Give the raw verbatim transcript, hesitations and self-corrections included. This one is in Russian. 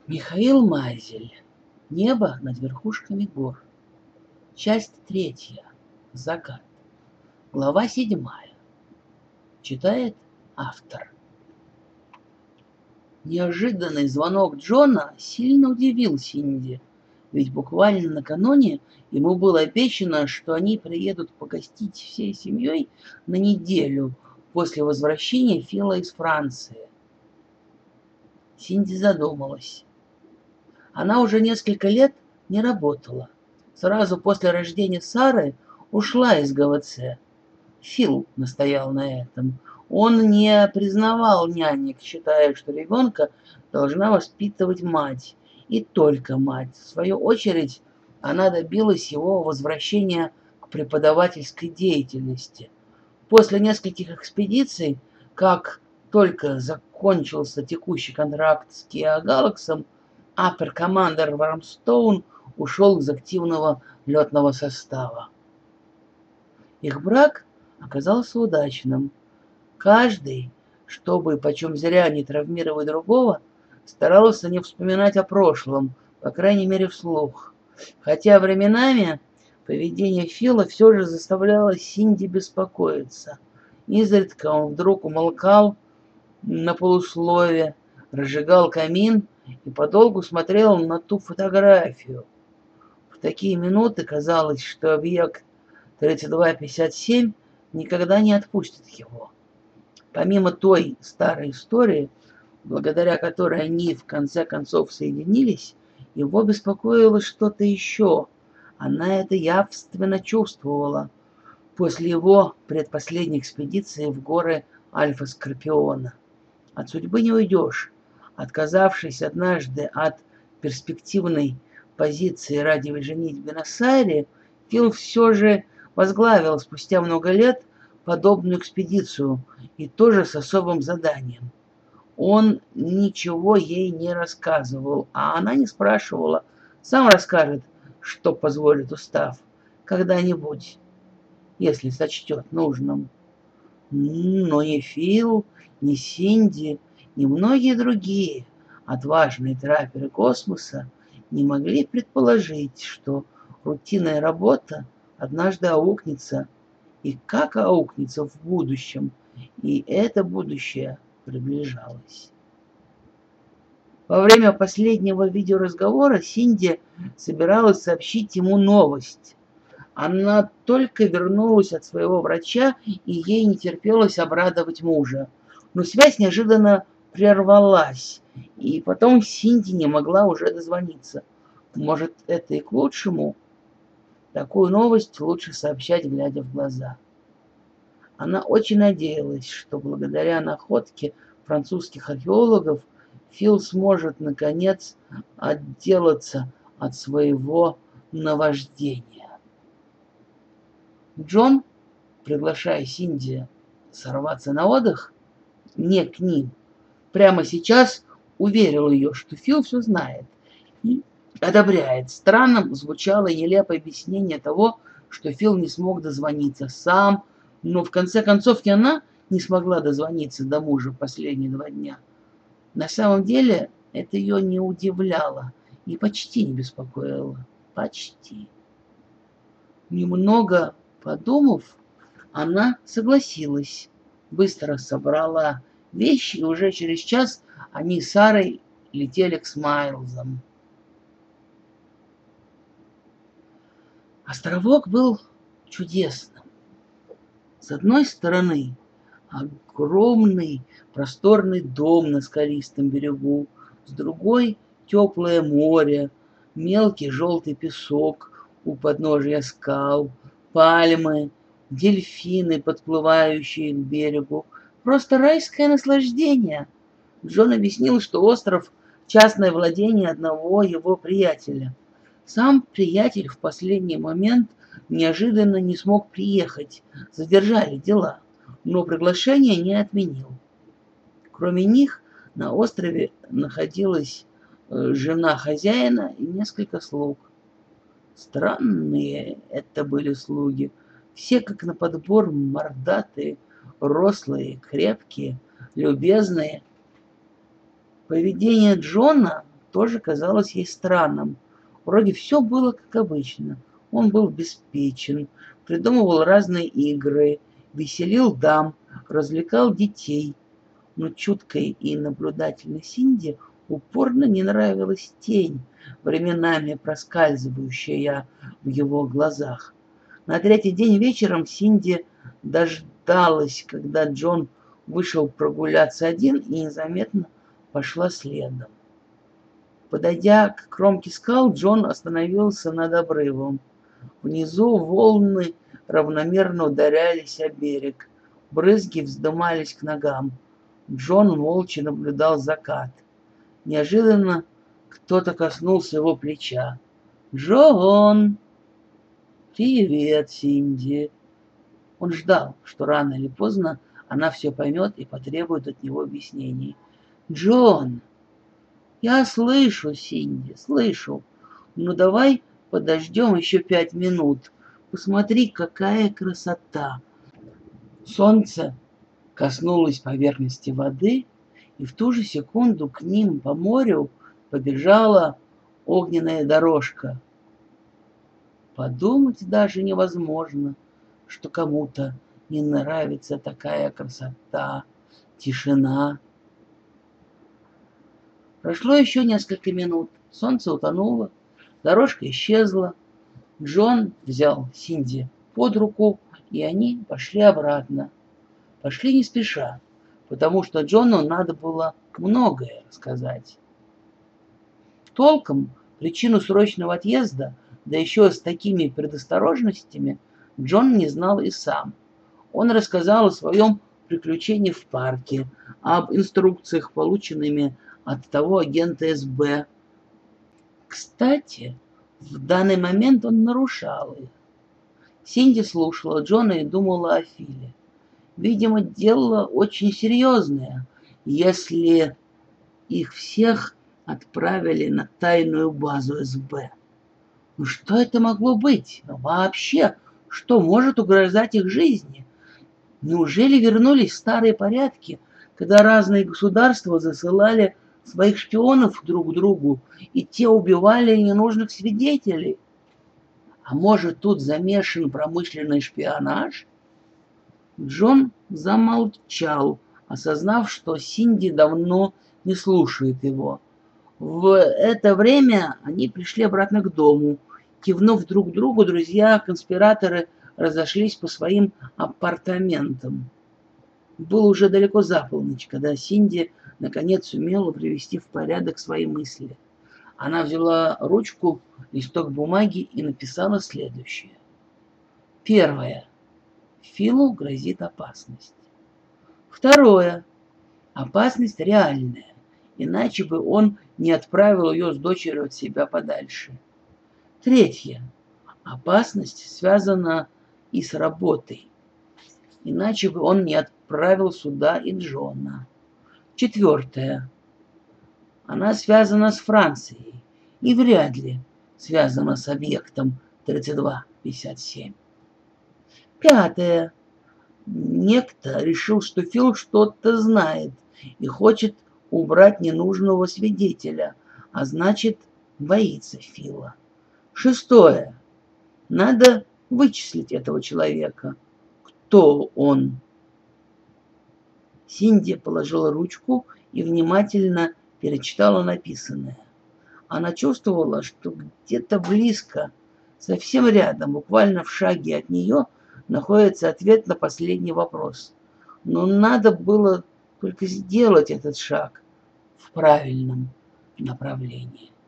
Михаил Мазель. Небо над верхушками гор. Часть третья. Закат. Глава седьмая. Читает автор. Неожиданный звонок Джона сильно удивил Синди, ведь буквально накануне ему было обещано, что они приедут погостить всей семьей на неделю после возвращения Фила из Франции. Синди задумалась. Она уже несколько лет не работала. Сразу после рождения Сары ушла из ГВЦ. Фил настоял на этом. Он не признавал нянек, считая, что ребенка должна воспитывать мать. И только мать. В свою очередь, она добилась его возвращения к преподавательской деятельности. После нескольких экспедиций, как только закончился текущий контракт с Kia Galaxy, апер-командер Вармстоун ушел из активного летного состава. Их брак оказался удачным. Каждый, чтобы почем зря не травмировать другого, старался не вспоминать о прошлом, по крайней мере вслух. Хотя временами поведение Фила все же заставляло Синди беспокоиться. Изредка он вдруг умолкал на полуслове, разжигал камин и подолгу смотрел на ту фотографию. В такие минуты казалось, что объект тридцать два пятьдесят семь никогда не отпустит его. Помимо той старой истории, благодаря которой они в конце концов соединились, его беспокоило что-то еще. Она это явственно чувствовала после его предпоследней экспедиции в горы Альфа-Скорпиона. От судьбы не уйдешь. Отказавшись однажды от перспективной позиции ради женитьбы на Сайре, Фил все же возглавил спустя много лет подобную экспедицию, и тоже с особым заданием. Он ничего ей не рассказывал, а она не спрашивала. Сам расскажет, что позволит устав, когда-нибудь, если сочтет нужным. Но ни Фил, ни Синди, ни многие другие отважные трапперы космоса не могли предположить, что рутинная работа однажды аукнется, и как аукнется в будущем, и это будущее приближалось. Во время последнего видеоразговора Синди собиралась сообщить ему новость. Она только вернулась от своего врача, и ей не терпелось обрадовать мужа. Но связь неожиданно прервалась, и потом Синди не могла уже дозвониться. Может, это и к лучшему? Такую новость лучше сообщать, глядя в глаза. Она очень надеялась, что благодаря находке французских археологов Фил сможет, наконец, отделаться от своего наваждения. Джон, приглашая Синди сорваться на отдых, не к ним, прямо сейчас уверил ее, что Фил все знает и одобряет. Странным звучало и нелепое объяснение того, что Фил не смог дозвониться сам, но в конце концов и она не смогла дозвониться до мужа последние два дня. На самом деле это ее не удивляло и почти не беспокоило. Почти. Немного подумав, она согласилась, быстро собрала вещи, и уже через час они с Сарой летели к Смайлзам. Островок был чудесным. С одной стороны, огромный просторный дом на скалистом берегу, с другой — теплое море, мелкий желтый песок у подножия скал, пальмы, дельфины, подплывающие к берегу. Просто райское наслаждение. Джон объяснил, что остров — частное владение одного его приятеля. Сам приятель в последний момент неожиданно не смог приехать, задержали дела, но приглашение не отменил. Кроме них на острове находилась жена хозяина и несколько слуг. Странные это были слуги, все как на подбор мордатые, рослые, крепкие, любезные. Поведение Джона тоже казалось ей странным. Вроде все было как обычно. Он был обеспечен, придумывал разные игры, веселил дам, развлекал детей. Но чуткой и наблюдательной Синди упорно не нравилась тень, временами проскальзывающая в его глазах. На третий день вечером Синди дождалась, когда Джон вышел прогуляться один, и незаметно пошла следом. Подойдя к кромке скал, Джон остановился над обрывом. Внизу волны равномерно ударялись о берег, брызги вздымались к ногам. Джон молча наблюдал закат. Неожиданно кто-то коснулся его плеча. «Джон!» «Привет, Синди!» Он ждал, что рано или поздно она все поймет и потребует от него объяснений. «Джон!» «Я слышу, Синди, слышу. Ну давай подождем еще пять минут. Посмотри, какая красота!» Солнце коснулось поверхности воды, и в ту же секунду к ним по морю побежала огненная дорожка. Подумать даже невозможно, что кому-то не нравится такая красота, тишина. Прошло еще несколько минут. Солнце утонуло, дорожка исчезла. Джон взял Синди под руку, и они пошли обратно. Пошли не спеша, потому что Джону надо было многое рассказать. Толком причину срочного отъезда, да еще с такими предосторожностями, Джон не знал и сам. Он рассказал о своем приключении в парке, об инструкциях, полученными от того агента эс бэ. Кстати, в данный момент он нарушал их. Синди слушала Джона и думала о Филе. Видимо, дело очень серьезное, если их всех отправили на тайную базу эс бэ. Ну что это могло быть? Вообще, что может угрожать их жизни? Неужели вернулись старые порядки, когда разные государства засылали своих шпионов друг к другу, и те убивали ненужных свидетелей? А может, тут замешан промышленный шпионаж? Джон замолчал, осознав, что Синди давно не слушает его. В это время они пришли обратно к дому. Кивнув друг другу, друзья-конспираторы разошлись по своим апартаментам. Было уже далеко за полночь, когда Синди наконец сумела привести в порядок свои мысли. Она взяла ручку, листок бумаги и написала следующее. Первое. Филу грозит опасность. Второе. Опасность реальная, иначе бы он не отправил ее с дочерью от себя подальше. Третье. Опасность связана и с работой, иначе бы он не отправил сюда и Джона. Четвертое. Она связана с Францией и вряд ли связана с объектом тридцать два пятьдесят семь. Пятое. Некто решил, что Фил что-то знает и хочет убрать ненужного свидетеля, а значит, боится Фила. Шестое. Надо вычислить этого человека. Кто он? Синди положила ручку и внимательно перечитала написанное. Она чувствовала, что где-то близко, совсем рядом, буквально в шаге от нее, находится ответ на последний вопрос. Но надо было только сделать этот шаг в правильном направлении.